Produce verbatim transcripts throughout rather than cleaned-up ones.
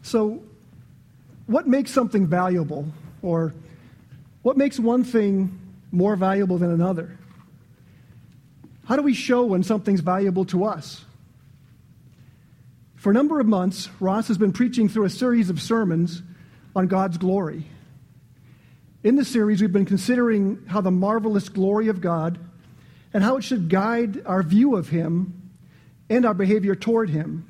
So, what makes something valuable? Or what makes one thing more valuable than another? How do we show when something's valuable to us? For a number of months, Ross has been preaching through a series of sermons on God's glory. In the series, we've been considering how the marvelous glory of God and how it should guide our view of Him and our behavior toward Him.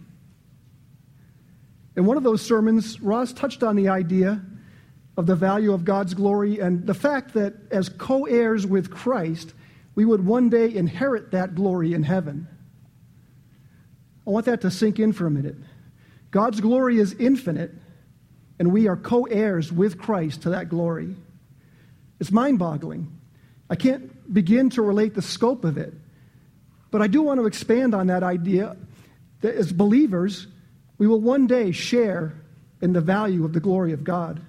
In one of those sermons, Ross touched on the idea of the value of God's glory and the fact that as co-heirs with Christ, we would one day inherit that glory in heaven. I want that to sink in for a minute. God's glory is infinite, and we are co-heirs with Christ to that glory. It's mind-boggling. I can't begin to relate the scope of it, but I do want to expand on that idea that as believers, we will one day share in the value of the glory of God.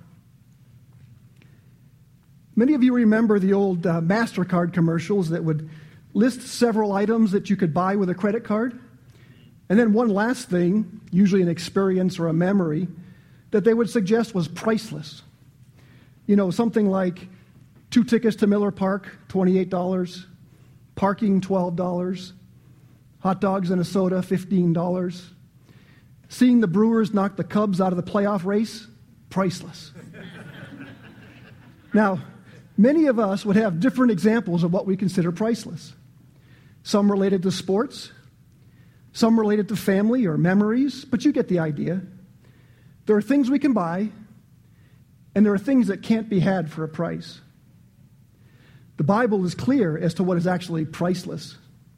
Many of you remember the old uh, MasterCard commercials that would list several items that you could buy with a credit card. And then one last thing, usually an experience or a memory, that they would suggest was priceless. You know, something like two tickets to Miller Park, twenty-eight dollars, parking, twelve dollars, hot dogs and a soda, fifteen dollars, seeing the Brewers knock the Cubs out of the playoff race, priceless. Now, many of us would have different examples of what we consider priceless. Some related to sports, some related to family or memories, but you get the idea. There are things we can buy, and there are things that can't be had for a price. The Bible is clear as to what is actually priceless.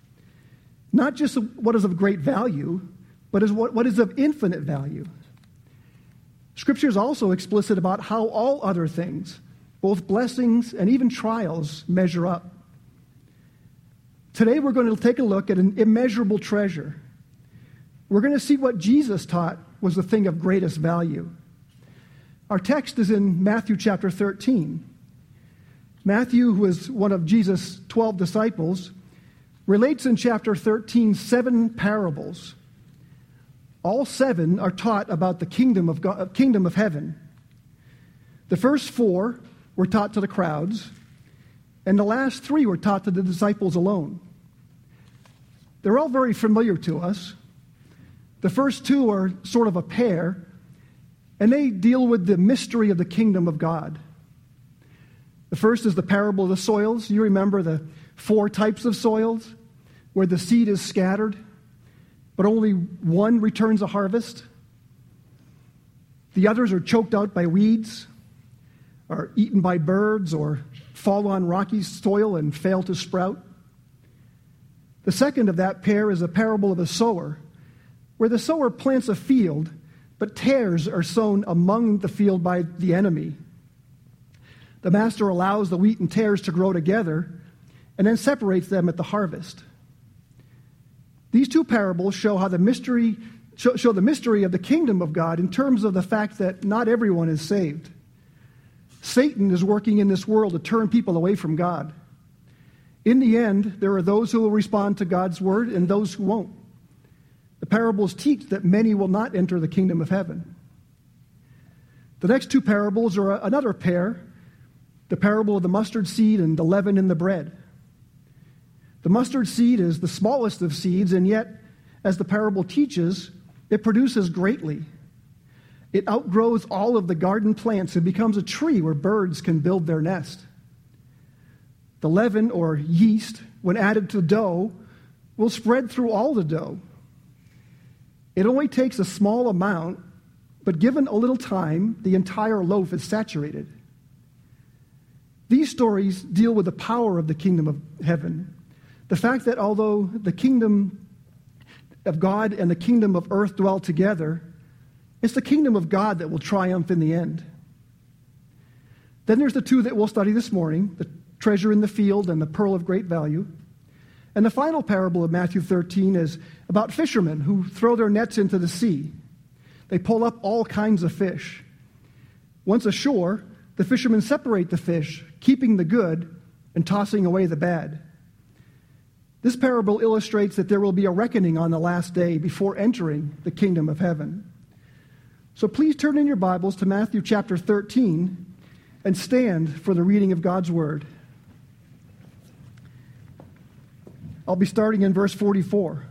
Not just what is of great value, but is what, what is of infinite value. Scripture is also explicit about how all other things, both blessings and even trials, measure up. Today we're going to take a look at an immeasurable treasure. We're going to see what Jesus taught was the thing of greatest value. Our text is in Matthew chapter thirteen. Matthew, who was one of Jesus' twelve disciples, relates in chapter thirteen seven parables. All seven are taught about the kingdom of God, kingdom of heaven. The first four were taught to the crowds, and the last three were taught to the disciples alone. They're all very familiar to us. The first two are sort of a pair, and they deal with the mystery of the kingdom of God. The first is the parable of the soils. You remember the four types of soils where the seed is scattered, but only one returns a harvest. The others are choked out by weeds, are eaten by birds, or fall on rocky soil and fail to sprout. The second of that pair is a parable of a sower, where the sower plants a field, but tares are sown among the field by the enemy. The master allows the wheat and tares to grow together and then separates them at the harvest. These two parables show how the mystery show, show the mystery of the kingdom of God in terms of the fact that not everyone is saved. Satan is working in this world to turn people away from God. In the end, there are those who will respond to God's word and those who won't. The parables teach that many will not enter the kingdom of heaven. The next two parables are another pair, the parable of the mustard seed and the leaven in the bread. The mustard seed is the smallest of seeds, and yet, as the parable teaches, it produces greatly. It outgrows all of the garden plants and becomes a tree where birds can build their nest. The leaven, or yeast, when added to dough, will spread through all the dough. It only takes a small amount, but given a little time, the entire loaf is saturated. These stories deal with the power of the kingdom of heaven. The fact that although the kingdom of God and the kingdom of earth dwell together, it's the kingdom of God that will triumph in the end. Then there's the two that we'll study this morning, the treasure in the field and the pearl of great value. And the final parable of Matthew thirteen is about fishermen who throw their nets into the sea. They pull up all kinds of fish. Once ashore, the fishermen separate the fish, keeping the good and tossing away the bad. This parable illustrates that there will be a reckoning on the last day before entering the kingdom of heaven. So please turn in your Bibles to Matthew chapter thirteen and stand for the reading of God's Word. I'll be starting in verse forty-four.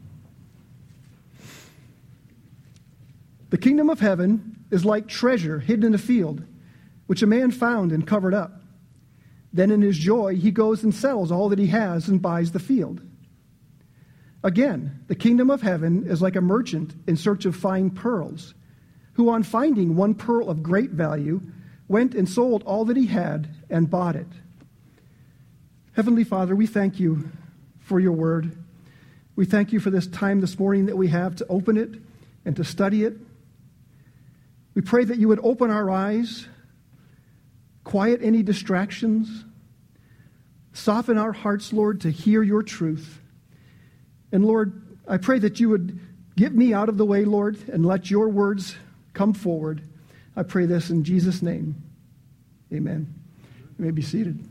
The kingdom of heaven is like treasure hidden in a field, which a man found and covered up. Then in his joy he goes and sells all that he has and buys the field. Again, the kingdom of heaven is like a merchant in search of fine pearls, who on finding one pearl of great value, went and sold all that he had and bought it. Heavenly Father, we thank you for your word. We thank you for this time this morning that we have to open it and to study it. We pray that you would open our eyes, quiet any distractions, soften our hearts, Lord, to hear your truth. And Lord, I pray that you would get me out of the way, Lord, and let your words come forward. I pray this in Jesus' name. Amen. You may be seated.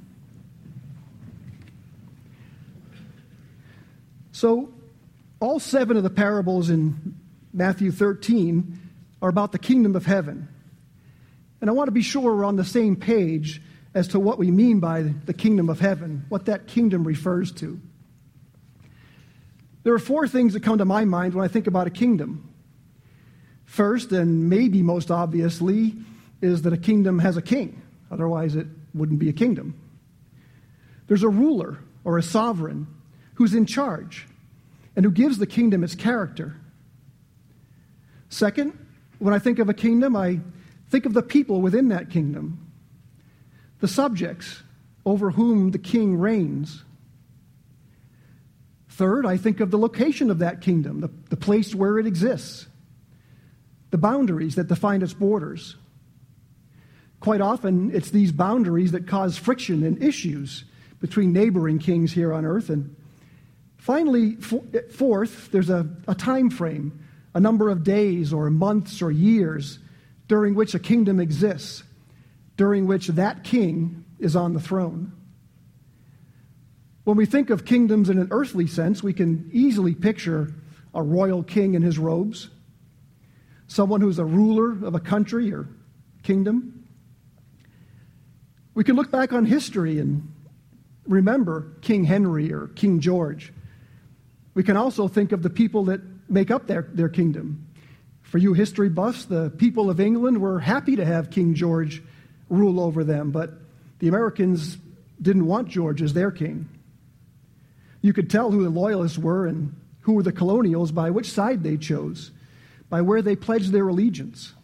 So, all seven of the parables in Matthew thirteen are about the kingdom of heaven. And I want to be sure we're on the same page as to what we mean by the kingdom of heaven, what that kingdom refers to. There are four things that come to my mind when I think about a kingdom. First, and maybe most obviously, is that a kingdom has a king. Otherwise, it wouldn't be a kingdom. There's a ruler or a sovereign who's in charge and who gives the kingdom its character. Second, when I think of a kingdom, I think of the people within that kingdom, the subjects over whom the king reigns. Third, I think of the location of that kingdom, the, the place where it exists, the boundaries that define its borders. Quite often, it's these boundaries that cause friction and issues between neighboring kings here on earth. And finally, fourth, there's a, a time frame, a number of days or months or years during which a kingdom exists, during which that king is on the throne. When we think of kingdoms in an earthly sense, we can easily picture a royal king in his robes, someone who's a ruler of a country or kingdom. We can look back on history and remember King Henry or King George. We can also think of the people that make up their, their kingdom. For you history buffs, the people of England were happy to have King George rule over them, but the Americans didn't want George as their king. You could tell who the loyalists were and who were the colonials by which side they chose, by where they pledged their allegiance.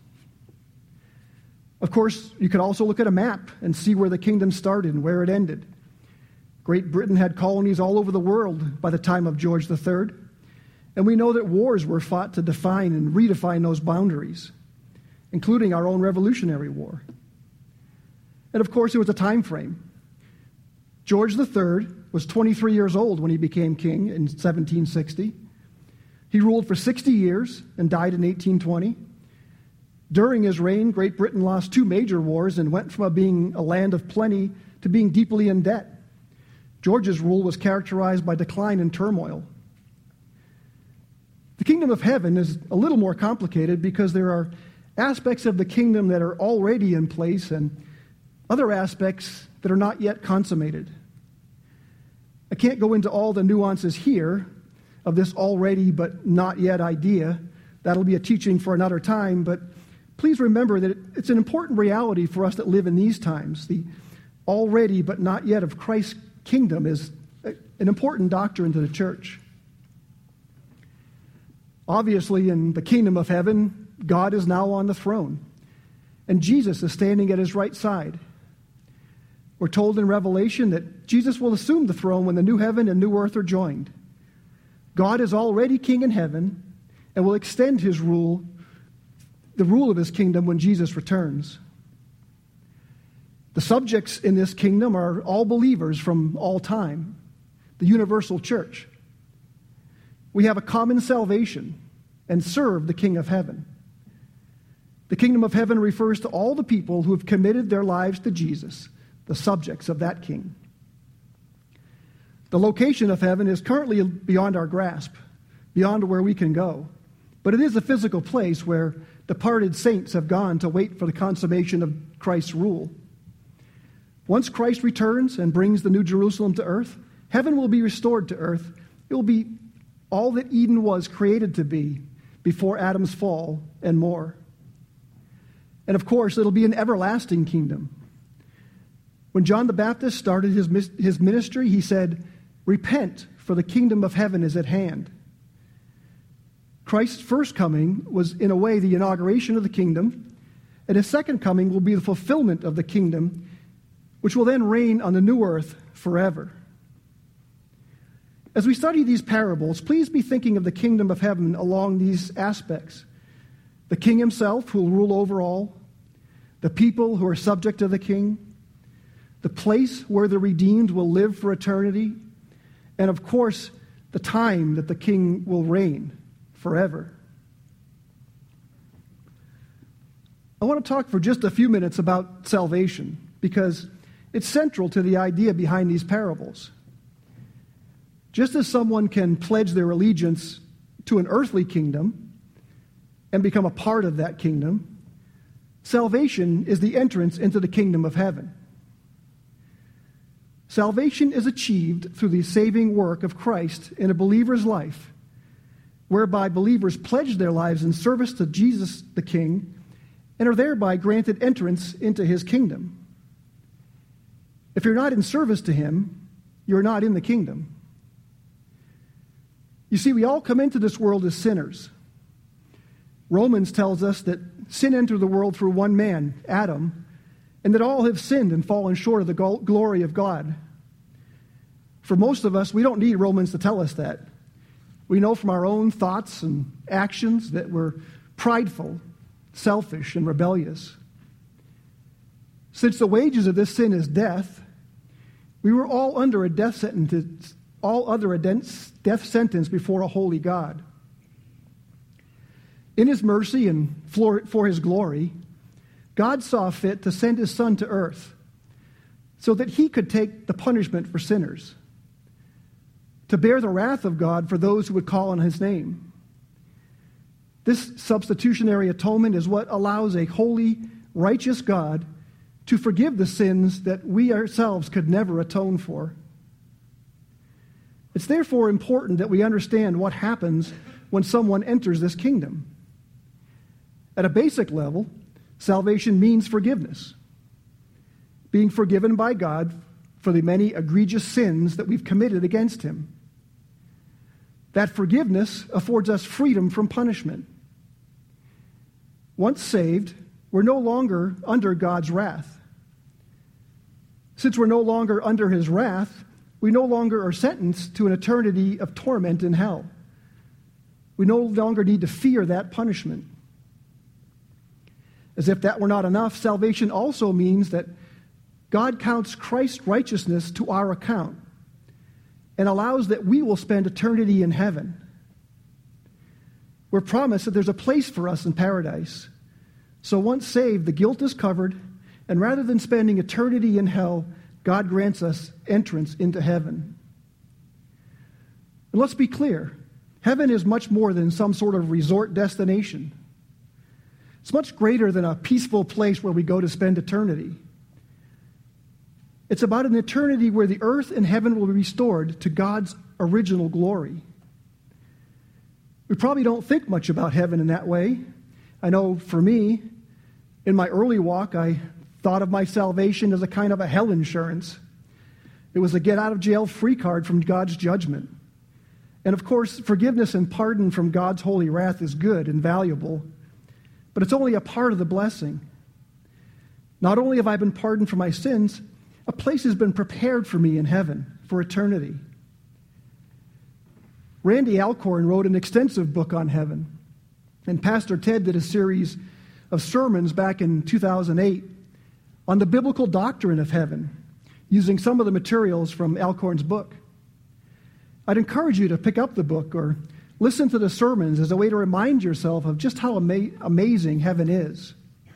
Of course, you could also look at a map and see where the kingdom started and where it ended. Great Britain had colonies all over the world by the time of George the Third, and we know that wars were fought to define and redefine those boundaries, including our own Revolutionary War. And of course, it was a time frame. George the Third was twenty-three years old when he became king in seventeen sixty. He ruled for sixty years and died in eighteen twenty. During his reign, Great Britain lost two major wars and went from being a land of plenty to being deeply in debt. George's rule was characterized by decline and turmoil. The kingdom of heaven is a little more complicated because there are aspects of the kingdom that are already in place and other aspects that are not yet consummated. I can't go into all the nuances here of this already but not yet idea. That'll be a teaching for another time, but please remember that it's an important reality for us that live in these times. The already but not yet of Christ's kingdom is an important doctrine to the church. Obviously, in the kingdom of heaven, God is now on the throne, and Jesus is standing at his right side. We're told in Revelation that Jesus will assume the throne when the new heaven and new earth are joined. God is already king in heaven and will extend his rule, the rule of his kingdom, when Jesus returns. The subjects in this kingdom are all believers from all time, the universal church. We have a common salvation and serve the King of heaven. The kingdom of heaven refers to all the people who have committed their lives to Jesus, the subjects of that king. The location of heaven is currently beyond our grasp, beyond where we can go. But it is a physical place where Departed saints have gone to wait for the consummation of Christ's rule. Once Christ returns and brings the New Jerusalem to earth, heaven will be restored to earth. It will be all that Eden was created to be before Adam's fall and more. And of course, it'll be an everlasting kingdom. When John the Baptist started his, his ministry, he said, "Repent, for the kingdom of heaven is at hand." Christ's first coming was, in a way, the inauguration of the kingdom, and his second coming will be the fulfillment of the kingdom, which will then reign on the new earth forever. As we study these parables, please be thinking of the kingdom of heaven along these aspects. The king himself, who will rule over all, the people who are subject to the king, the place where the redeemed will live for eternity, and of course, the time that the king will reign forever. I want to talk for just a few minutes about salvation because it's central to the idea behind these parables. Just as someone can pledge their allegiance to an earthly kingdom and become a part of that kingdom, salvation is the entrance into the kingdom of heaven. Salvation is achieved through the saving work of Christ in a believer's life, whereby believers pledge their lives in service to Jesus the King and are thereby granted entrance into his kingdom. If you're not in service to him, you're not in the kingdom. You see, we all come into this world as sinners. Romans tells us that sin entered the world through one man, Adam, and that all have sinned and fallen short of the glory of God. For most of us, we don't need Romans to tell us that. We know from our own thoughts and actions that we're prideful, selfish, and rebellious. Since the wages of this sin is death, we were all under a death sentence, all under a death sentence before a holy God. In his mercy and for, for his glory, God saw fit to send his Son to earth so that he could take the punishment for sinners, to bear the wrath of God for those who would call on his name. This substitutionary atonement is what allows a holy, righteous God to forgive the sins that we ourselves could never atone for. It's therefore important that we understand what happens when someone enters this kingdom. At a basic level, salvation means forgiveness, being forgiven by God for the many egregious sins that we've committed against him. That forgiveness affords us freedom from punishment. Once saved, we're no longer under God's wrath. Since we're no longer under his wrath, we no longer are sentenced to an eternity of torment in hell. We no longer need to fear that punishment. As if that were not enough, salvation also means that God counts Christ's righteousness to our account and allows that we will spend eternity in heaven. We're promised that there's a place for us in paradise. So once saved, the guilt is covered, and rather than spending eternity in hell, God grants us entrance into heaven. And let's be clear, heaven is much more than some sort of resort destination. It's much greater than a peaceful place where we go to spend eternity. It's about an eternity where the earth and heaven will be restored to God's original glory. We probably don't think much about heaven in that way. I know for me, in my early walk, I thought of my salvation as a kind of a hell insurance. It was a get-out-of-jail-free card from God's judgment. And of course, forgiveness and pardon from God's holy wrath is good and valuable, but it's only a part of the blessing. Not only have I been pardoned for my sins, a place has been prepared for me in heaven for eternity. Randy Alcorn wrote an extensive book on heaven, and Pastor Ted did a series of sermons back in two thousand eight on the biblical doctrine of heaven, using some of the materials from Alcorn's book. I'd encourage you to pick up the book or listen to the sermons as a way to remind yourself of just how ama- amazing heaven is.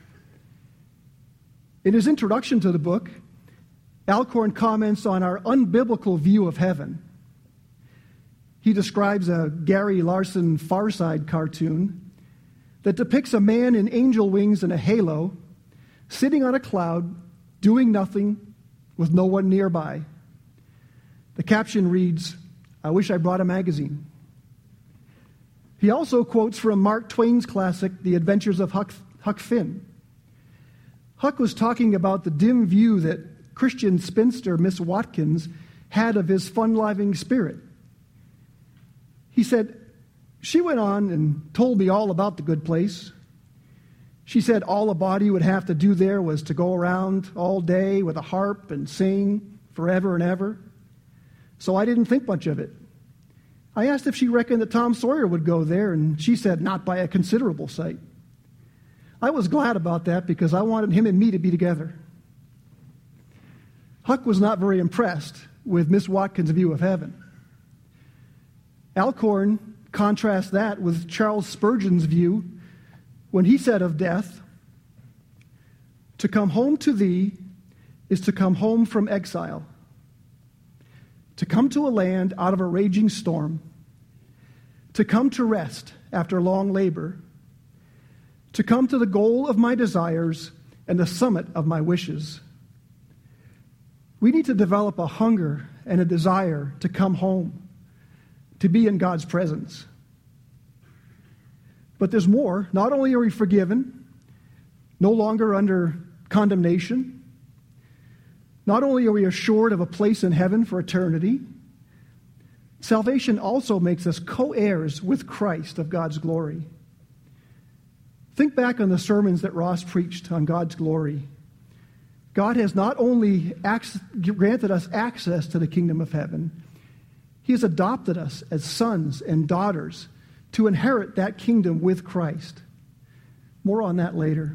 In his introduction to the book, Alcorn comments on our unbiblical view of heaven. He describes a Gary Larson Far Side cartoon that depicts a man in angel wings and a halo, sitting on a cloud, doing nothing, with no one nearby. The caption reads, "I wish I brought a magazine." He also quotes from Mark Twain's classic, The Adventures of Huck, Huck Finn. Huck was talking about the dim view that Christian spinster Miss Watkins had of his fun-loving spirit. He said, "She went on and told me all about the good place. She said all a body would have to do there was to go around all day with a harp and sing forever and ever. So I didn't think much of it. I asked if she reckoned that Tom Sawyer would go there, and she said not by a considerable sight. I was glad about that because I wanted him and me to be together." Huck was not very impressed with Miss Watkins' view of heaven. Alcorn contrasts that with Charles Spurgeon's view when he said of death, "To come home to thee is to come home from exile, to come to a land out of a raging storm, to come to rest after long labor, to come to the goal of my desires and the summit of my wishes." We need to develop a hunger and a desire to come home, to be in God's presence. But there's more. Not only are we forgiven, no longer under condemnation, not only are we assured of a place in heaven for eternity, salvation also makes us co-heirs with Christ of God's glory. Think back on the sermons that Ross preached on God's glory. God has not only ac- granted us access to the kingdom of heaven, He has adopted us as sons and daughters to inherit that kingdom with Christ. More on that later.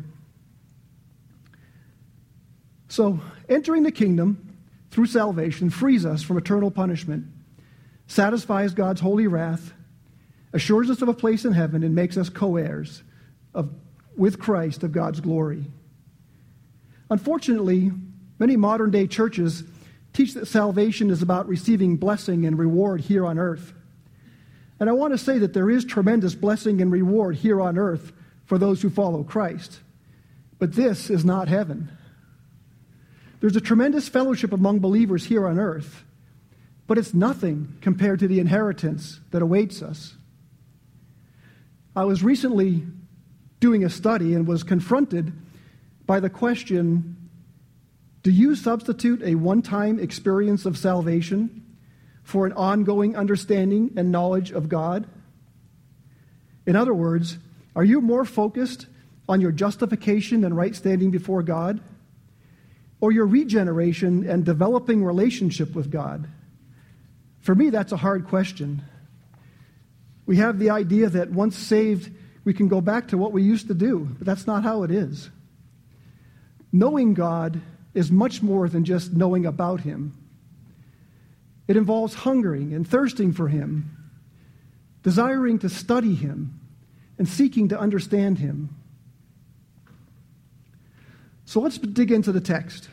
So, entering the kingdom through salvation frees us from eternal punishment, satisfies God's holy wrath, assures us of a place in heaven, and makes us co-heirs of, with Christ of God's glory. Unfortunately, many modern-day churches teach that salvation is about receiving blessing and reward here on earth. And I want to say that there is tremendous blessing and reward here on earth for those who follow Christ. But this is not heaven. There's a tremendous fellowship among believers here on earth, but it's nothing compared to the inheritance that awaits us. I was recently doing a study and was confronted by the question, do you substitute a one-time experience of salvation for an ongoing understanding and knowledge of God? In other words, are you more focused on your justification and right standing before God, or your regeneration and developing relationship with God? For me, that's a hard question. We have the idea that once saved, we can go back to what we used to do, but that's not how it is. Knowing God is much more than just knowing about Him. It involves hungering and thirsting for Him, desiring to study Him, and seeking to understand Him. So let's dig into the text.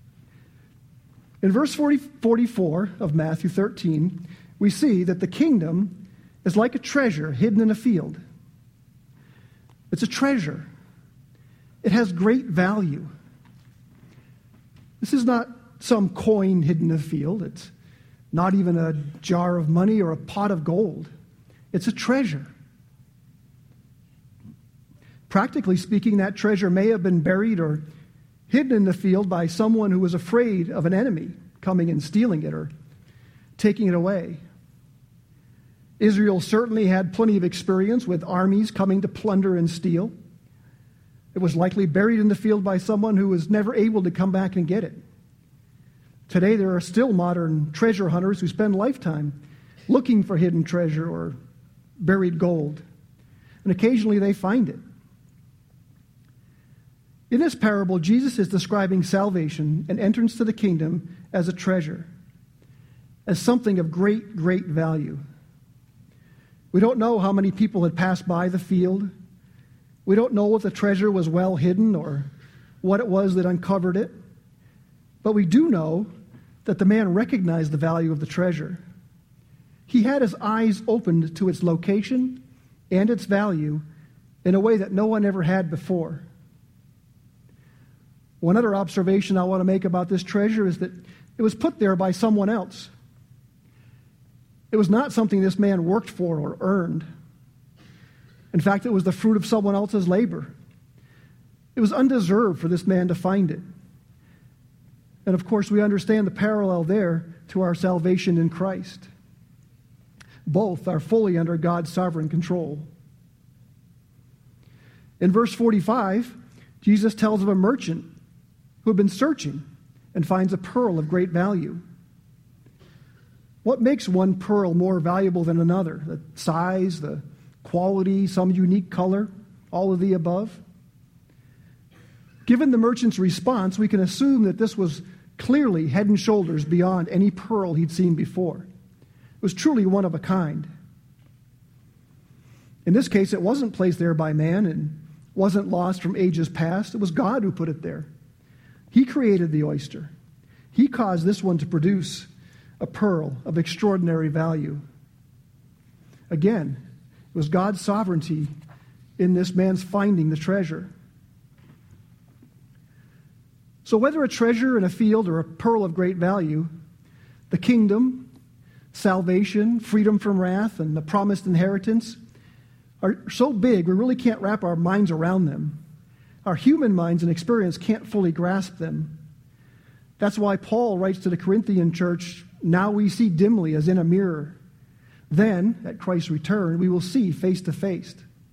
In verse forty, forty-four of Matthew thirteen, we see that the kingdom is like a treasure hidden in a field. It's a treasure. It has great value. This is not some coin hidden in a field. It's not even a jar of money or a pot of gold. It's a treasure. Practically speaking, that treasure may have been buried or hidden in the field by someone who was afraid of an enemy coming and stealing it or taking it away. Israel certainly had plenty of experience with armies coming to plunder and steal. It was likely buried in the field by someone who was never able to come back and get it. Today, there are still modern treasure hunters who spend lifetime looking for hidden treasure or buried gold. And occasionally they find it. In this parable, Jesus is describing salvation and entrance to the kingdom as a treasure, as something of great, great value. We don't know how many people had passed by the field. We don't know if the treasure was well hidden or what it was that uncovered it. But we do know that the man recognized the value of the treasure. He had his eyes opened to its location and its value, in a way that no one ever had before. One other observation I want to make about this treasure is that it was put there by someone else. It was not something this man worked for or earned. In fact, it was the fruit of someone else's labor. It was undeserved for this man to find it. And of course, we understand the parallel there to our salvation in Christ. Both are fully under God's sovereign control. In verse forty-five, Jesus tells of a merchant who had been searching and finds a pearl of great value. What makes one pearl more valuable than another? The size, the quality, some unique color, all of the above? Given the merchant's response, we can assume that this was clearly head and shoulders beyond any pearl he'd seen before. It was truly one of a kind. In this case, it wasn't placed there by man and wasn't lost from ages past. It was God who put it there. He created the oyster. He caused this one to produce a pearl of extraordinary value. Again, it was God's sovereignty in this man's finding the treasure. So whether a treasure in a field or a pearl of great value, the kingdom, salvation, freedom from wrath, and the promised inheritance are so big we really can't wrap our minds around them. Our human minds and experience can't fully grasp them. That's why Paul writes to the Corinthian church, "Now we see dimly as in a mirror. Then, at Christ's return, we will see face to face."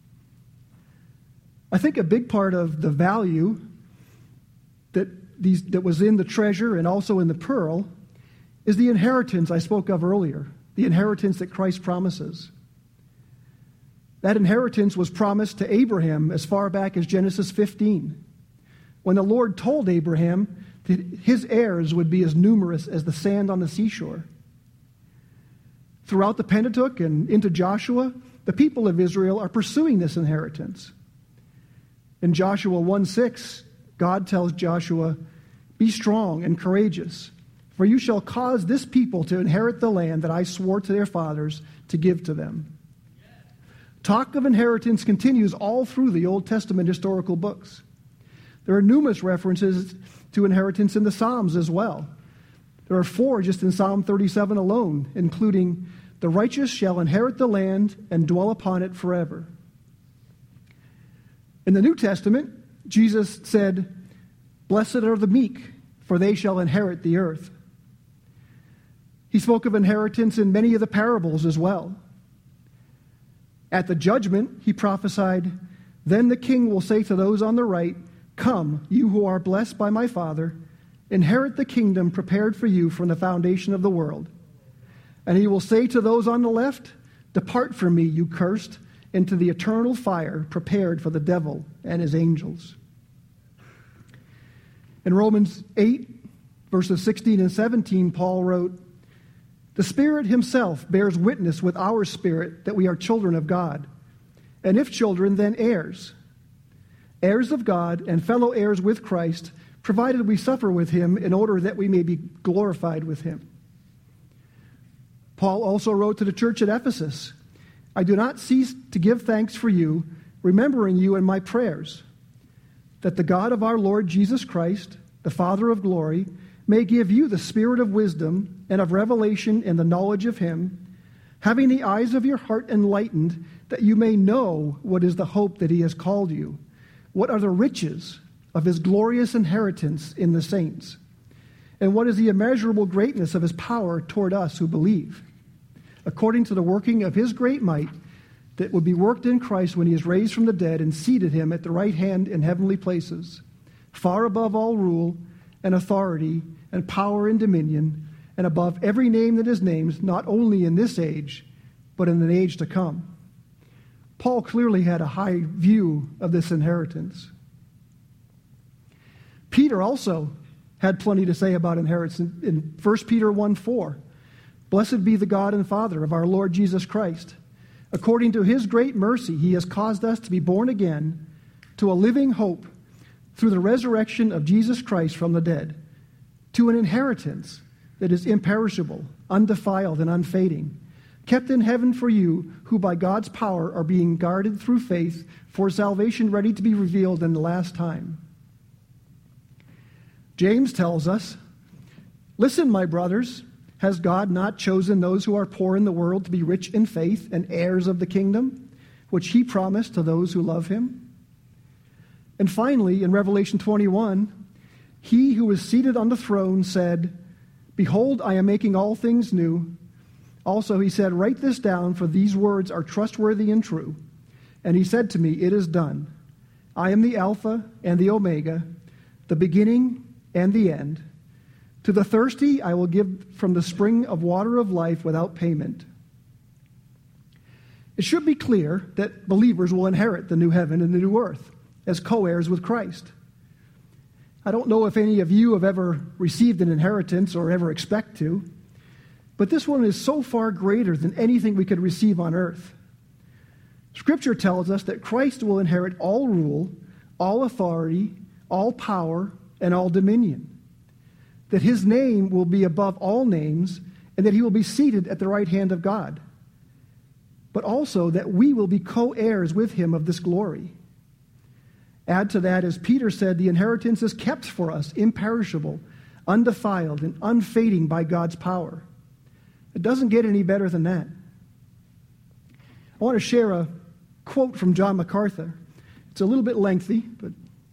I think a big part of the value that these that was in the treasure and also in the pearl is the inheritance I spoke of earlier, the inheritance that Christ promises. That inheritance was promised to Abraham as far back as Genesis fifteen, when the Lord told Abraham that his heirs would be as numerous as the sand on the seashore. Throughout the Pentateuch and into Joshua, the people of Israel are pursuing this inheritance. In Joshua one six, God tells Joshua, "Be strong and courageous, for you shall cause this people to inherit the land that I swore to their fathers to give to them." Talk of inheritance continues all through the Old Testament historical books. There are numerous references to inheritance in the Psalms as well. There are four just in Psalm thirty-seven alone, including, "The righteous shall inherit the land and dwell upon it forever." In the New Testament, Jesus said, "Blessed are the meek, for they shall inherit the earth." He spoke of inheritance in many of the parables as well. At the judgment, he prophesied, "Then the king will say to those on the right, 'Come, you who are blessed by my Father, inherit the kingdom prepared for you from the foundation of the world.' And he will say to those on the left, 'Depart from me, you cursed, into the eternal fire prepared for the devil and his angels.'" In Romans eight, verses sixteen and seventeen, Paul wrote, "The Spirit himself bears witness with our spirit that we are children of God. And if children, then heirs. Heirs of God and fellow heirs with Christ, provided we suffer with him in order that we may be glorified with him." Paul also wrote to the church at Ephesus, "I do not cease to give thanks for you, remembering you in my prayers, that the God of our Lord Jesus Christ, the Father of glory, may give you the spirit of wisdom and of revelation in the knowledge of him, having the eyes of your heart enlightened, that you may know what is the hope that he has called you, what are the riches of his glorious inheritance in the saints, and what is the immeasurable greatness of his power toward us who believe, according to the working of his great might that would be worked in Christ when he is raised from the dead and seated him at the right hand in heavenly places, far above all rule and authority and power and dominion, and above every name that is named, not only in this age, but in the age to come." Paul clearly had a high view of this inheritance. Peter also had plenty to say about inheritance. In First Peter one four, "Blessed be the God and Father of our Lord Jesus Christ. According to his great mercy, he has caused us to be born again to a living hope through the resurrection of Jesus Christ from the dead, to an inheritance that is imperishable, undefiled, and unfading, kept in heaven for you, who by God's power are being guarded through faith for salvation ready to be revealed in the last time. James tells us, listen, my brothers, has God not chosen those who are poor in the world to be rich in faith and heirs of the kingdom, which he promised to those who love him? And finally, in Revelation twenty-one, he who is seated on the throne said, behold, I am making all things new. Also, he said, write this down, for these words are trustworthy and true. And he said to me, it is done. I am the Alpha and the Omega, the beginning and the end. To the thirsty I will give from the spring of water of life without payment. It should be clear that believers will inherit the new heaven and the new earth as co-heirs with Christ. I don't know if any of you have ever received an inheritance or ever expect to, but this one is so far greater than anything we could receive on earth. Scripture tells us that Christ will inherit all rule, all authority, all power, and all dominion. That his name will be above all names, and that he will be seated at the right hand of God. But also that we will be co-heirs with him of this glory. Add to that, as Peter said, the inheritance is kept for us, imperishable, undefiled, and unfading by God's power. It doesn't get any better than that. I want to share a quote from John MacArthur. It's a little bit lengthy, but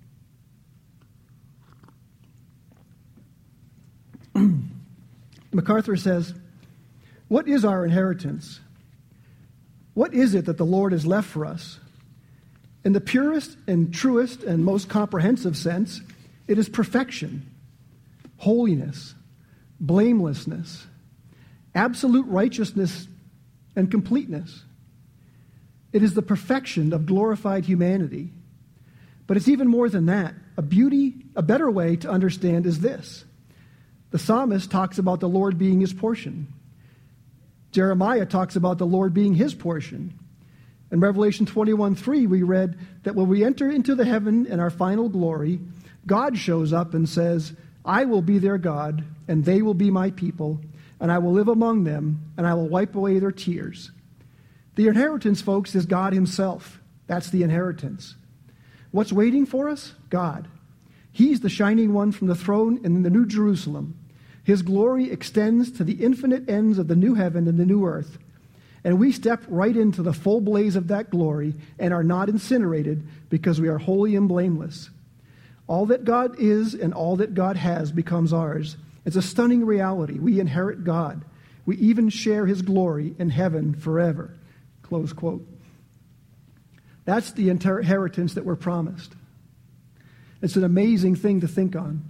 MacArthur says, what is our inheritance? What is it that the Lord has left for us? In the purest and truest and most comprehensive sense, it is perfection, holiness, blamelessness, absolute righteousness, and completeness. It is the perfection of glorified humanity. But it's even more than that. A beauty, a better way to understand is this. The psalmist talks about the Lord being his portion. Jeremiah talks about the Lord being his portion. In Revelation twenty-one three, we read that when we enter into the heaven in our final glory, God shows up and says, I will be their God, and they will be my people, and I will live among them, and I will wipe away their tears. The inheritance, folks, is God himself. That's the inheritance. What's waiting for us? God. He's the shining one from the throne in the New Jerusalem. His glory extends to the infinite ends of the new heaven and the new earth. And we step right into the full blaze of that glory and are not incinerated because we are holy and blameless. All that God is and all that God has becomes ours. It's a stunning reality. We inherit God. We even share his glory in heaven forever. Close quote. That's the inheritance that we're promised. It's an amazing thing to think on.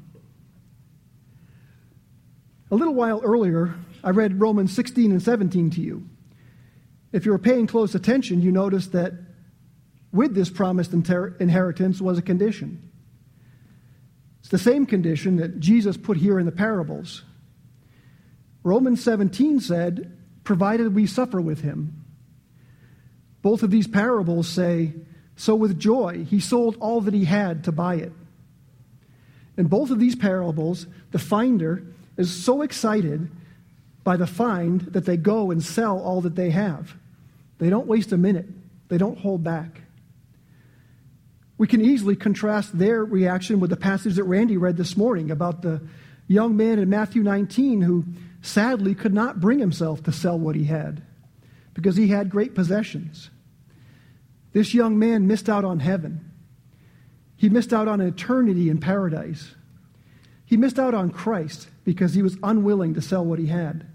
A little while earlier, I read Romans sixteen and seventeen to you. If you were paying close attention, you noticed that with this promised inter- inheritance was a condition. It's the same condition that Jesus put here in the parables. Romans seventeen said, provided we suffer with him. Both of these parables say, so with joy he sold all that he had to buy it. In both of these parables, the finder is so excited by the find that they go and sell all that they have. They don't waste a minute. They don't hold back. We can easily contrast their reaction with the passage that Randy read this morning about the young man in Matthew nineteen who sadly could not bring himself to sell what he had because he had great possessions. This young man missed out on heaven. He missed out on eternity in paradise. He missed out on Christ because he was unwilling to sell what he had.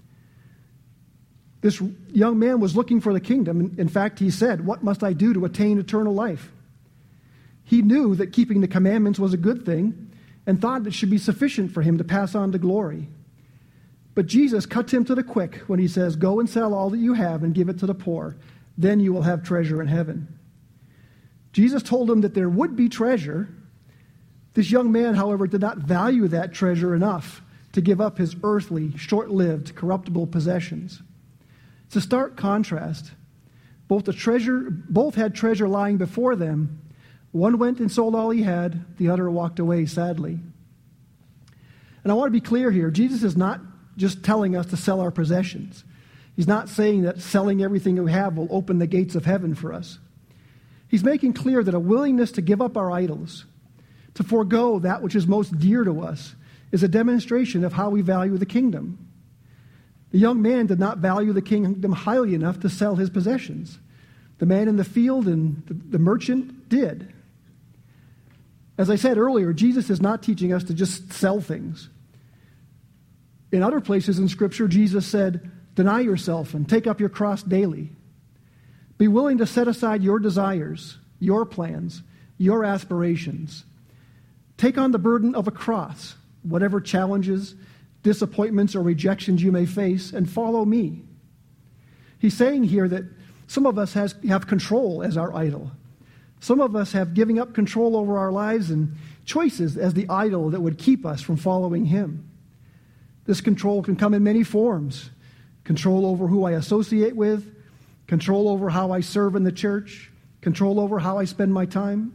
This young man was looking for the kingdom. In fact, he said, what must I do to attain eternal life? He knew that keeping the commandments was a good thing and thought it should be sufficient for him to pass on to glory. But Jesus cuts him to the quick when he says, go and sell all that you have and give it to the poor. Then you will have treasure in heaven. Jesus told him that there would be treasure. This young man, however, did not value that treasure enough to give up his earthly, short-lived, corruptible possessions. It's a stark contrast. Both the treasure, both had treasure lying before them. One went and sold all he had. The other walked away sadly. And I want to be clear here. Jesus is not just telling us to sell our possessions. He's not saying that selling everything we have will open the gates of heaven for us. He's making clear that a willingness to give up our idols, to forego that which is most dear to us, is a demonstration of how we value the kingdom. The young man did not value the kingdom highly enough to sell his possessions. The man in the field and the, the merchant did. As I said earlier, Jesus is not teaching us to just sell things. In other places in Scripture, Jesus said, deny yourself and take up your cross daily. Be willing to set aside your desires, your plans, your aspirations. Take on the burden of a cross, whatever challenges, disappointments, or rejections you may face, and follow me. He's saying here that some of us has, have control as our idol. Some of us have giving up control over our lives and choices as the idol that would keep us from following him. This control can come in many forms. Control over who I associate with, control over how I serve in the church, control over how I spend my time.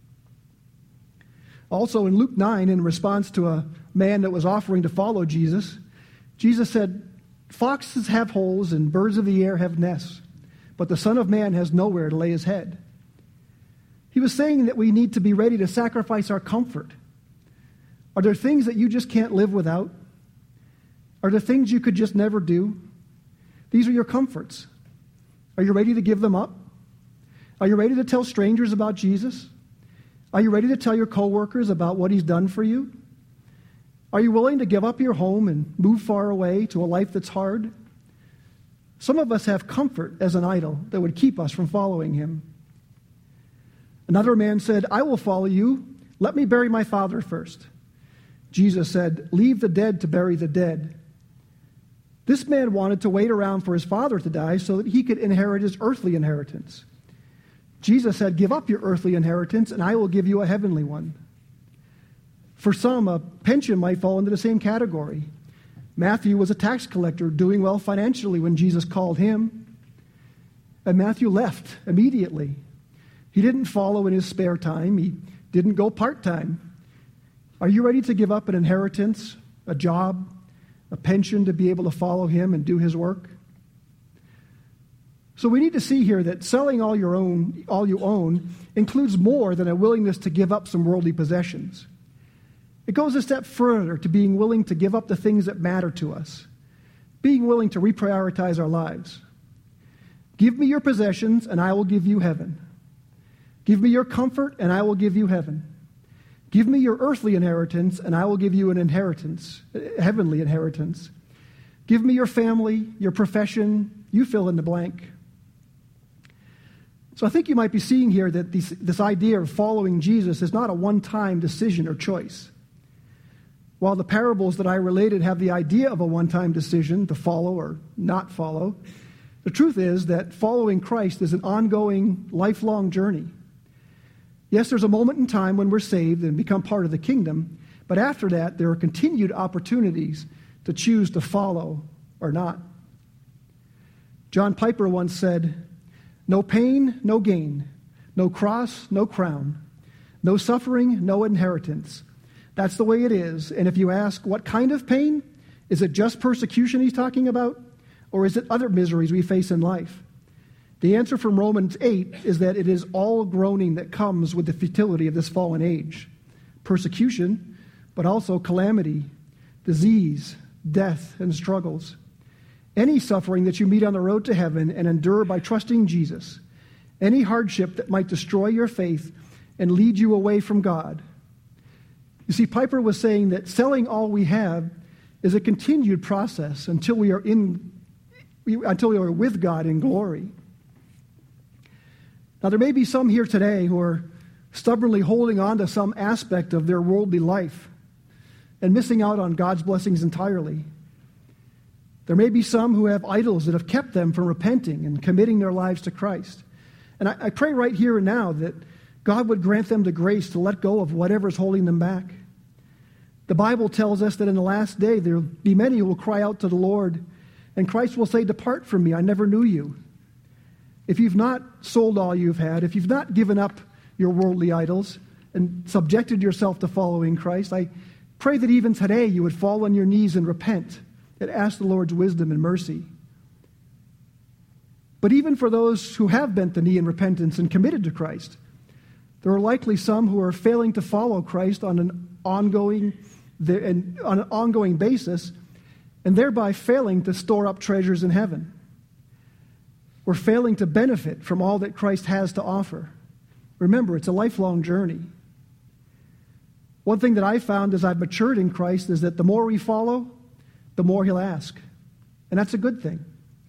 Also in Luke nine, in response to a man that was offering to follow Jesus, Jesus said, foxes have holes and birds of the air have nests, but the Son of Man has nowhere to lay his head. He was saying that we need to be ready to sacrifice our comfort. Are there things that you just can't live without? Are there things you could just never do? These are your comforts. Are you ready to give them up? Are you ready to tell strangers about Jesus? Are you ready to tell your coworkers about what he's done for you? Are you willing to give up your home and move far away to a life that's hard? Some of us have comfort as an idol that would keep us from following him. Another man said, I will follow you. Let me bury my father first. Jesus said, leave the dead to bury the dead. This man wanted to wait around for his father to die so that he could inherit his earthly inheritance. Jesus said, give up your earthly inheritance and I will give you a heavenly one. For some, a pension might fall into the same category. Matthew was a tax collector doing well financially when Jesus called him. And Matthew left immediately. He didn't follow in his spare time. He didn't go part-time. Are you ready to give up an inheritance, a job, a pension to be able to follow him and do his work? So we need to see here that selling all your own, all you own includes more than a willingness to give up some worldly possessions. It goes a step further to being willing to give up the things that matter to us, being willing to reprioritize our lives. Give me your possessions and I will give you heaven. Give me your comfort and I will give you heaven. Give me your earthly inheritance and I will give you an inheritance, a heavenly inheritance. Give me your family, your profession, you fill in the blank. So I think you might be seeing here that this, this idea of following Jesus is not a one-time decision or choice. While the parables that I related have the idea of a one-time decision to follow or not follow, the truth is that following Christ is an ongoing, lifelong journey. Yes, there's a moment in time when we're saved and become part of the kingdom, but after that, there are continued opportunities to choose to follow or not. John Piper once said, no pain, no gain, no cross, no crown, no suffering, no inheritance. That's the way it is. And if you ask, what kind of pain? Is it just persecution he's talking about? Or is it other miseries we face in life? The answer from Romans eight is that it is all groaning that comes with the futility of this fallen age. Persecution, but also calamity, disease, death, and struggles. Any suffering that you meet on the road to heaven and endure by trusting Jesus. Any hardship that might destroy your faith and lead you away from God. You see, Piper was saying that selling all we have is a continued process until we are in, until we are with God in glory. Now, there may be some here today who are stubbornly holding on to some aspect of their worldly life and missing out on God's blessings entirely. There may be some who have idols that have kept them from repenting and committing their lives to Christ. And I, I pray right here and now that God would grant them the grace to let go of whatever is holding them back. The Bible tells us that in the last day there will be many who will cry out to the Lord, and Christ will say, depart from me, I never knew you. If you've not sold all you've had, if you've not given up your worldly idols and subjected yourself to following Christ, I pray that even today you would fall on your knees and repent and ask the Lord's wisdom and mercy. But even for those who have bent the knee in repentance and committed to Christ, there are likely some who are failing to follow Christ on an ongoing, on an ongoing basis, and thereby failing to store up treasures in heaven. We're failing to benefit from all that Christ has to offer. Remember, it's a lifelong journey. One thing that I found as I've matured in Christ is that the more we follow, the more He'll ask. And that's a good thing.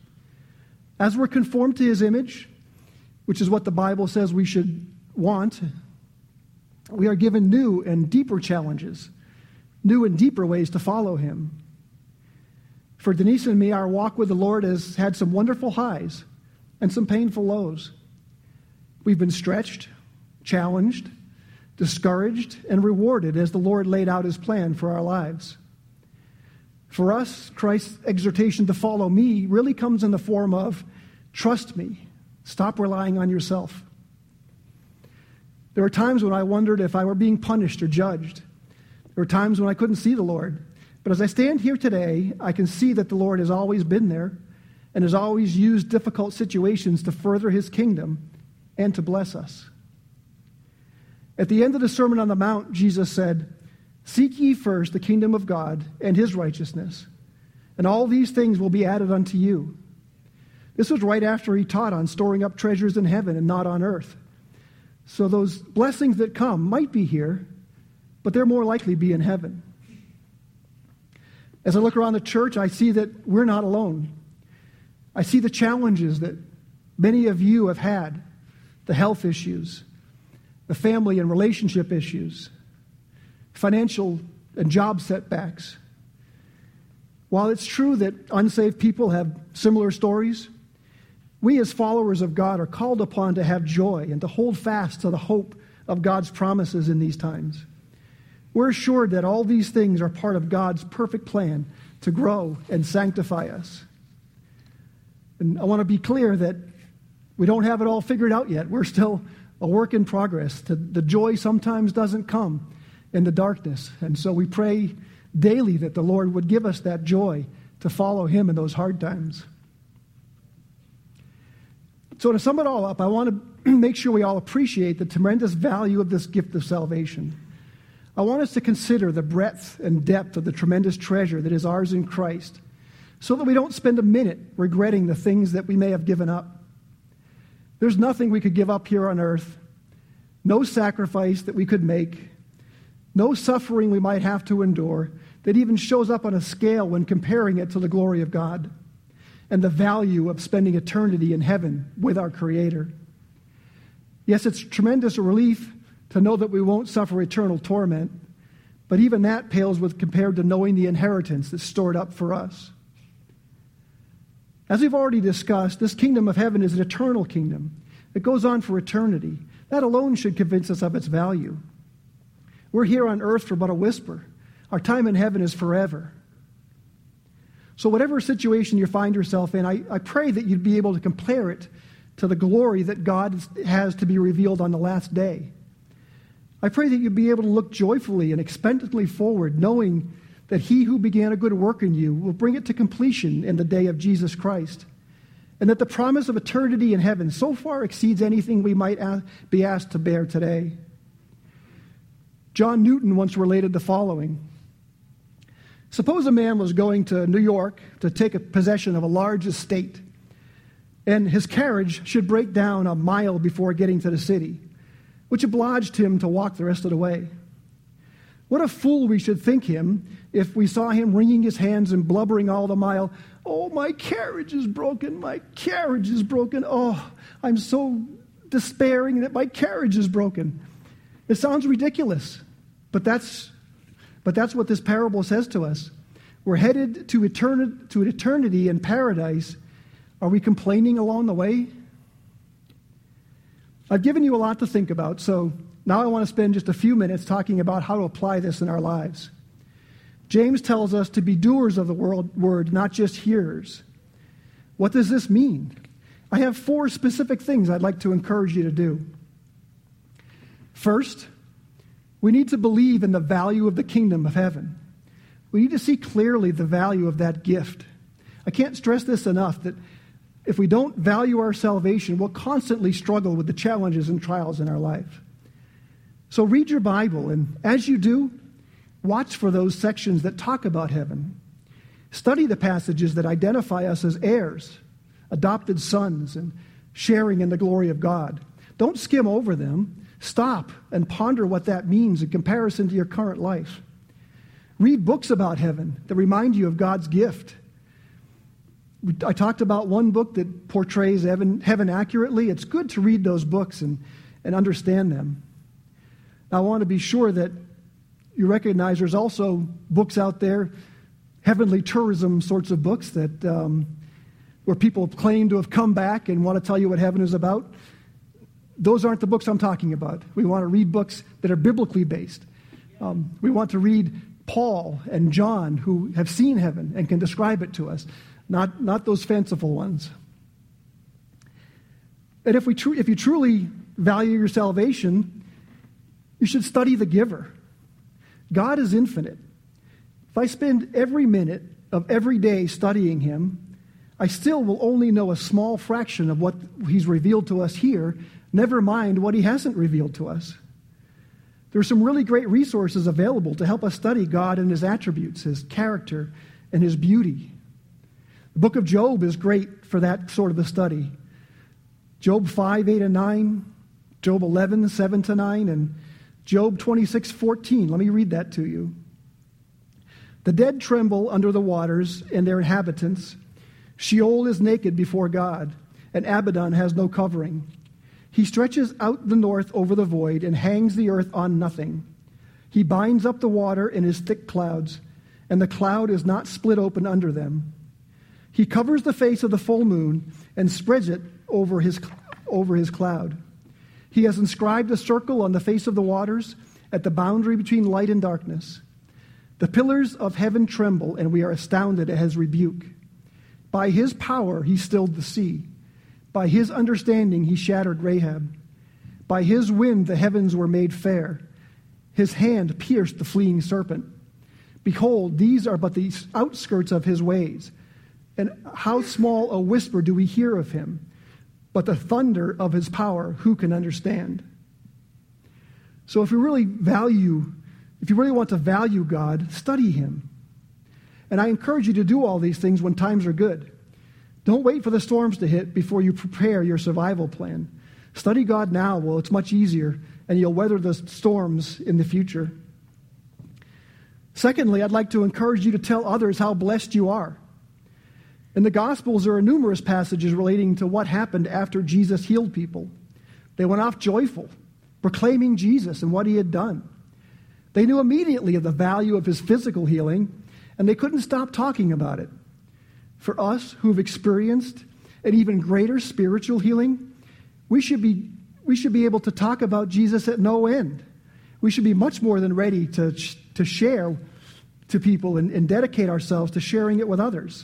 As we're conformed to His image, which is what the Bible says we should want, we are given new and deeper challenges, new and deeper ways to follow Him. For Denise and me, our walk with the Lord has had some wonderful highs and some painful lows. We've been stretched, challenged, discouraged, and rewarded as the Lord laid out His plan for our lives. For us, Christ's exhortation to follow me really comes in the form of, trust me, stop relying on yourself. There were times when I wondered if I were being punished or judged. There were times when I couldn't see the Lord. But as I stand here today, I can see that the Lord has always been there and has always used difficult situations to further His kingdom and to bless us. At the end of the Sermon on the Mount, Jesus said, "Seek ye first the kingdom of God and His righteousness, and all these things will be added unto you." This was right after He taught on storing up treasures in heaven and not on earth. So those blessings that come might be here, but they're more likely to be in heaven. As I look around the church, I see that we're not alone. I see the challenges that many of you have had, the health issues, the family and relationship issues, financial and job setbacks. While it's true that unsaved people have similar stories, we as followers of God are called upon to have joy and to hold fast to the hope of God's promises in these times. We're assured that all these things are part of God's perfect plan to grow and sanctify us. And I want to be clear that we don't have it all figured out yet. We're still a work in progress. The joy sometimes doesn't come in the darkness. And so we pray daily that the Lord would give us that joy to follow Him in those hard times. So to sum it all up, I want to make sure we all appreciate the tremendous value of this gift of salvation. I want us to consider the breadth and depth of the tremendous treasure that is ours in Christ, so that we don't spend a minute regretting the things that we may have given up. There's nothing we could give up here on earth, no sacrifice that we could make, no suffering we might have to endure that even shows up on a scale when comparing it to the glory of God and the value of spending eternity in heaven with our Creator. Yes, it's tremendous relief to know that we won't suffer eternal torment, but even that pales with compared to knowing the inheritance that's stored up for us. As we've already discussed, this kingdom of heaven is an eternal kingdom. It goes on for eternity. That alone should convince us of its value. We're here on earth for but a whisper. Our time in heaven is forever. So whatever situation you find yourself in, I, I pray that you'd be able to compare it to the glory that God has to be revealed on the last day. I pray that you'd be able to look joyfully and expectantly forward, knowing that He who began a good work in you will bring it to completion in the day of Jesus Christ, and that the promise of eternity in heaven so far exceeds anything we might be asked to bear today. John Newton once related the following. Suppose a man was going to New York to take possession of a large estate, and his carriage should break down a mile before getting to the city, which obliged him to walk the rest of the way. What a fool we should think him if we saw him wringing his hands and blubbering all the mile, "Oh, my carriage is broken, my carriage is broken. Oh, I'm so despairing that my carriage is broken." It sounds ridiculous, but that's but that's what this parable says to us. We're headed to eternity, to eternity in paradise. Are we complaining along the way? I've given you a lot to think about, so now I want to spend just a few minutes talking about how to apply this in our lives. James tells us to be doers of the word, not just hearers. What does this mean? I have four specific things I'd like to encourage you to do. First, we need to believe in the value of the kingdom of heaven. We need to see clearly the value of that gift. I can't stress this enough, that If we don't value our salvation, we'll constantly struggle with the challenges and trials in our life. So read your Bible, and as you do, watch for those sections that talk about heaven. Study the passages that identify us as heirs, adopted sons, and sharing in the glory of God. Don't skim over them. Stop and ponder what that means in comparison to your current life. Read books about heaven that remind you of God's gift. I talked about one book that portrays heaven, heaven accurately. It's good to read those books and, and understand them. Now, I want to be sure that you recognize there's also books out there, heavenly tourism sorts of books, that um, where people claim to have come back and want to tell you what heaven is about. Those aren't the books I'm talking about. We want to read books that are biblically based. Um, we want to read Paul and John, who have seen heaven and can describe it to us. Not, not those fanciful ones. And if we tr- if you truly value your salvation, you should study the giver. God is infinite. If I spend every minute of every day studying him, I still will only know a small fraction of what he's revealed to us here, never mind what he hasn't revealed to us. There are some really great resources available to help us study God and his attributes, his character, and his beauty. The book of Job is great for that sort of a study. Job five, eight, and nine, Job eleven, seven to nine, and Job twenty-six, fourteen. Let me read that to you. The dead tremble under the waters and their inhabitants. Sheol is naked before God, and Abaddon has no covering. He stretches out the north over the void and hangs the earth on nothing. He binds up the water in his thick clouds, and the cloud is not split open under them. He covers the face of the full moon and spreads it over his, over his cloud. He has inscribed a circle on the face of the waters at the boundary between light and darkness. The pillars of heaven tremble, and we are astounded at his rebuke. By his power he stilled the sea. By his understanding he shattered Rahab. By his wind the heavens were made fair. His hand pierced the fleeing serpent. Behold, these are but the outskirts of his ways. And how small a whisper do we hear of him? But the thunder of his power, who can understand? So if you really value, if you really want to value God, study him. And I encourage you to do all these things when times are good. Don't wait for the storms to hit before you prepare your survival plan. Study God now while it's much easier, and you'll weather the storms in the future. Secondly, I'd like to encourage you to tell others how blessed you are. In the Gospels, there are numerous passages relating to what happened after Jesus healed people. They went off joyful, proclaiming Jesus and what he had done. They knew immediately of the value of his physical healing, and they couldn't stop talking about it. For us who've experienced an even greater spiritual healing, we should be, we should be able to talk about Jesus at no end. We should be much more than ready to, to share to people and, and dedicate ourselves to sharing it with others.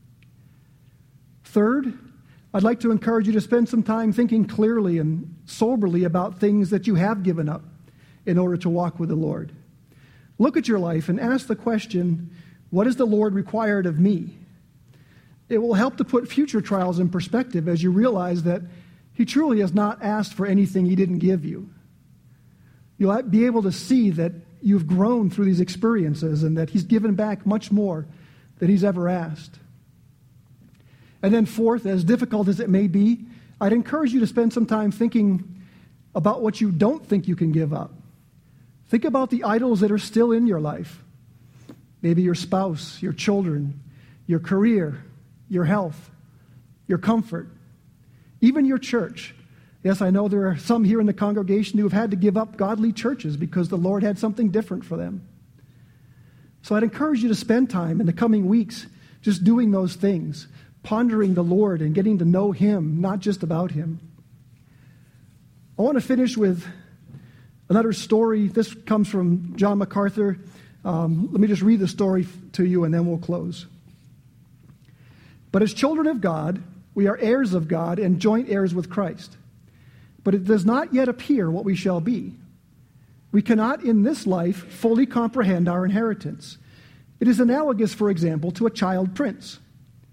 Third, I'd like to encourage you to spend some time thinking clearly and soberly about things that you have given up in order to walk with the Lord. Look at your life and ask the question, what is the Lord required of me? It will help to put future trials in perspective as you realize that he truly has not asked for anything he didn't give you. You'll be able to see that you've grown through these experiences and that he's given back much more than he's ever asked. And then fourth, as difficult as it may be, I'd encourage you to spend some time thinking about what you don't think you can give up. Think about the idols that are still in your life. Maybe your spouse, your children, your career, your health, your comfort, even your church. Yes, I know there are some here in the congregation who have had to give up godly churches because the Lord had something different for them. So I'd encourage you to spend time in the coming weeks just doing those things, pondering the Lord and getting to know him, not just about him. I want to finish with another story. This comes from John MacArthur. Um, let me just read the story to you and then we'll close. But as children of God, we are heirs of God and joint heirs with Christ. But it does not yet appear what we shall be. We cannot in this life fully comprehend our inheritance. It is analogous, for example, to a child prince.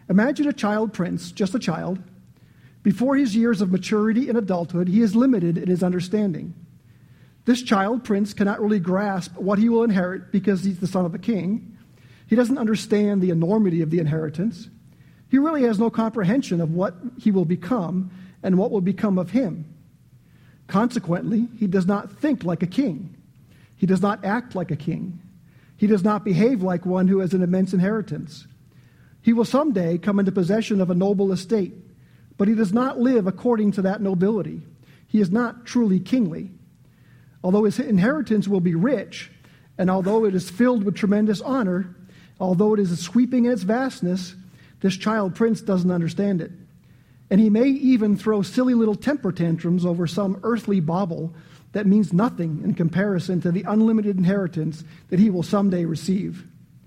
Imagine a child prince, just a child. Before his years of maturity and adulthood, he is limited in his understanding. This child prince cannot really grasp what he will inherit because he's the son of a king. He doesn't understand the enormity of the inheritance. He really has no comprehension of what he will become and what will become of him. Consequently, he does not think like a king. He does not act like a king. He does not behave like one who has an immense inheritance. He will someday come into possession of a noble estate, but he does not live according to that nobility. He is not truly kingly. Although his inheritance will be rich, and although it is filled with tremendous honor, although it is sweeping in its vastness, this child prince doesn't understand it. And he may even throw silly little temper tantrums over some earthly bauble that means nothing in comparison to the unlimited inheritance that he will someday receive.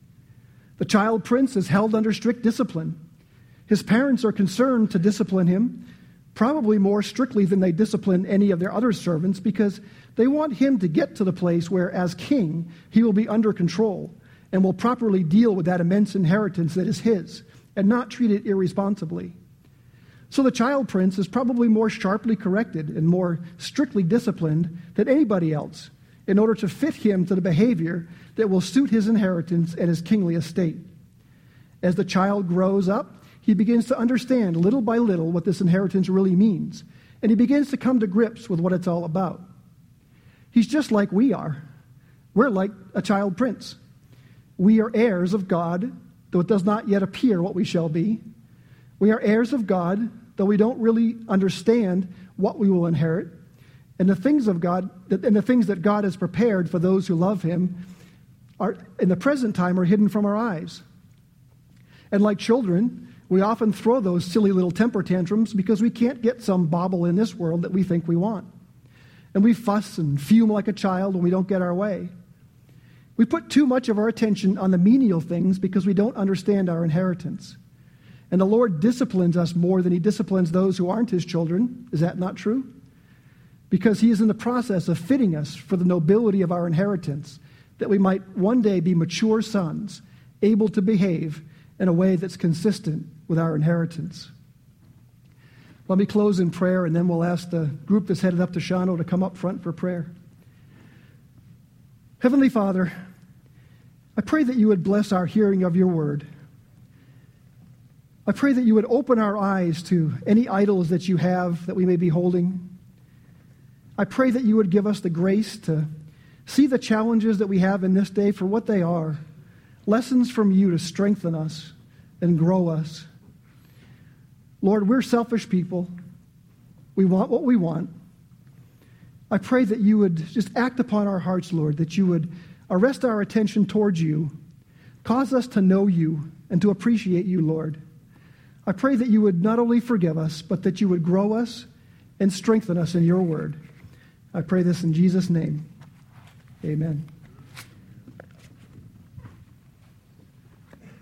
The child prince is held under strict discipline. His parents are concerned to discipline him, probably more strictly than they discipline any of their other servants, because they want him to get to the place where, as king, he will be under control and will properly deal with that immense inheritance that is his and not treat it irresponsibly. So the child prince is probably more sharply corrected and more strictly disciplined than anybody else in order to fit him to the behavior that will suit his inheritance and his kingly estate. As the child grows up, he begins to understand little by little what this inheritance really means, and he begins to come to grips with what it's all about. He's just like we are. We're like a child prince. We are heirs of God, though it does not yet appear what we shall be. We are heirs of God, though we don't really understand what we will inherit. And the things of God, and the things that God has prepared for those who love him are, in the present time, are hidden from our eyes. And like children, we often throw those silly little temper tantrums because we can't get some bauble in this world that we think we want. And we fuss and fume like a child when we don't get our way. We put too much of our attention on the menial things because we don't understand our inheritance. And the Lord disciplines us more than he disciplines those who aren't his children. Is that not true? Because he is in the process of fitting us for the nobility of our inheritance, that we might one day be mature sons, able to behave in a way that's consistent with our inheritance. Let me close in prayer, and then we'll ask the group that's headed up to Shawano to come up front for prayer. Heavenly Father, I pray that you would bless our hearing of your word. I pray that you would open our eyes to any idols that you have that we may be holding. I pray that you would give us the grace to see the challenges that we have in this day for what they are, lessons from you to strengthen us and grow us. Lord, we're selfish people. We want what we want. I pray that you would just act upon our hearts, Lord, that you would arrest our attention towards you, cause us to know you and to appreciate you, Lord. I pray that you would not only forgive us, but that you would grow us and strengthen us in your word. I pray this in Jesus' name. Amen.